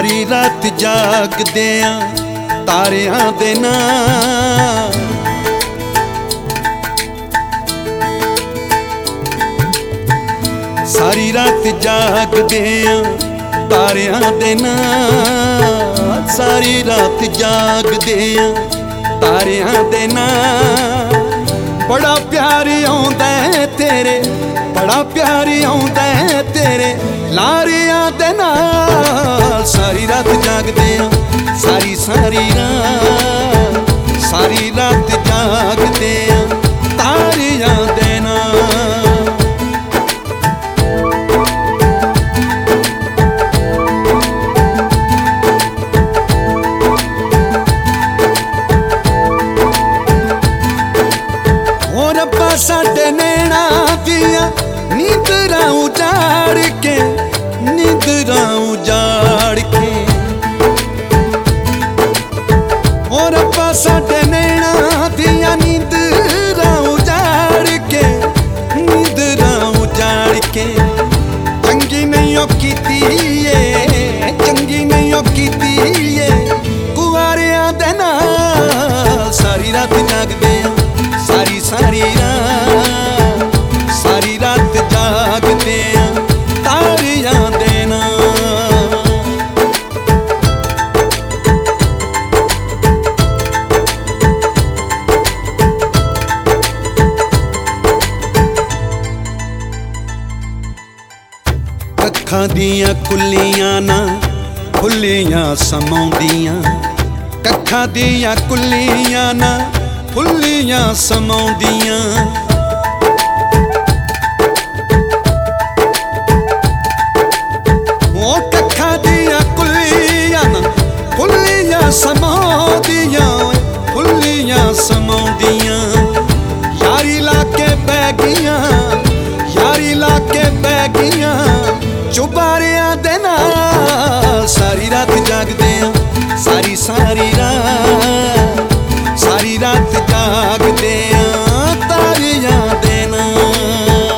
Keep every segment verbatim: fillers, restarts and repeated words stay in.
सारी रात जागदे आ तारियां दे नाल, सारी रात जागदे आ तारियां दे नाल, सारी रात जागदे आ तारियां दे नाल। बड़ा प्यार आउंदा है तेरे, बड़ा प्यार आउंदा है तेरे लारियां दे नाल। सारी रात जागदे आ सारी सारी रात, सारी रात जागदे आ तारियां दे नाल। साडे नैना दिया नींदरां उजाड़ के, नींदरां उजाड़ के, और रब्बा साडे नैना दिया नींदरां उजाड़ के, नींदरां उजाड़ के। चंगी नहीं ओ कीती ए, चंगी नहीं ओ कीती ए कुआरियां दे नाल। सारी रात जागदे आ सारी सारी रात, सारी रात जागदे आ तारियां दे नाल। अखां दियां कुल्लियां ना खुल्लियां समाउंदियां, कखां दियां कुल्लियां ना फुल्लियां समाउंदियां। ओ कखां दियां कुल्लियां ना फुल्लियां समाउंदियां, फुल्लियां समाउंदियां। यारी लाके बह गईयां, यारी लाके बह गईयां चुबारियां दे नाल। सारी रात जागदे आ सारी सारी रात, सारी रात जागदे आ तारियां दे नाल।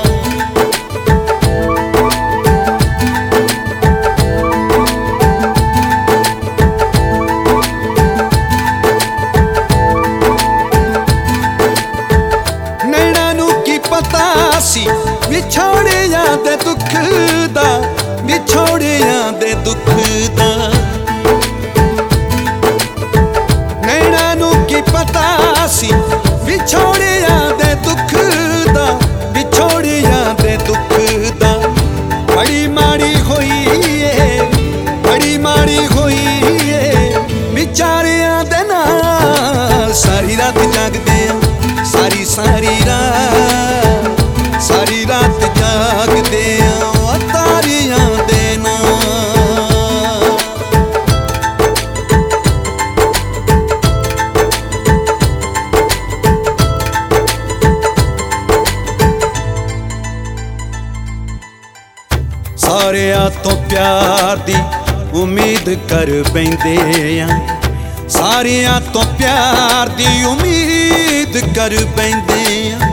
नैना नू की पता सी विछोड़ियां दे दुख दा, विछोड़ियां दे दुख दा। नैना नू की पता सी विछोड़ियां दे दुख दा, विछोड़ियां दे दुख दा। बड़ी माड़ी होई ए, बड़ी माड़ी होई ए विचारियां दे नाल। सारी रात जागदे आ सारी सारी रात, सारी रात जागदे आ तारियां दे नाल। सारियां तो प्यार दी उम्मीद कर बैंदे आ, सारियां तो प्यार दी उम्मीद कर बैंदे आ।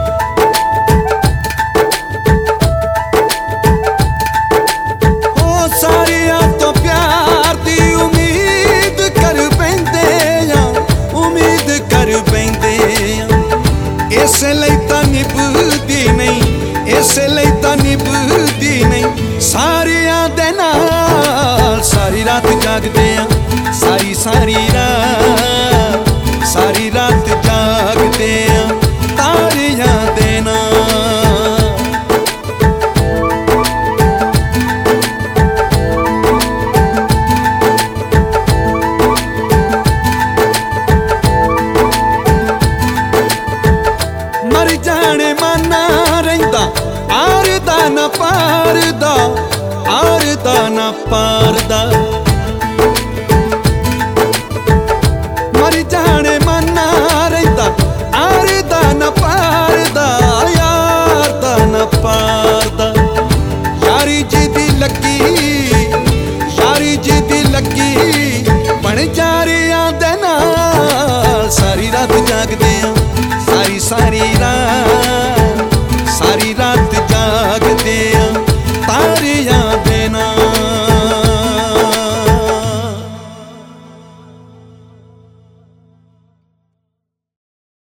ओ सारियां तो प्यार दी उम्मीद कर बैंदे आ, उम्मीद कर बैंदे आ। इस लई तां निभदी नहीं, इस लई तां निभदी नहीं सारियां दे नाल। सारी रात जागदे आ सारी सारी रात, सारी रात जागदे आ तारियां दे नाल। मर जाने माना रहिंदा आर दा ना पार दा, आर दा ना पार दा। मर जाने माना रहिंदा आर दा ना पार दा, यार दा ना पार दा। यारी जी दी लगी, यारी जी दी लगी बन जा रियां दे नाल। सारी रात जागदे आ सारी सारी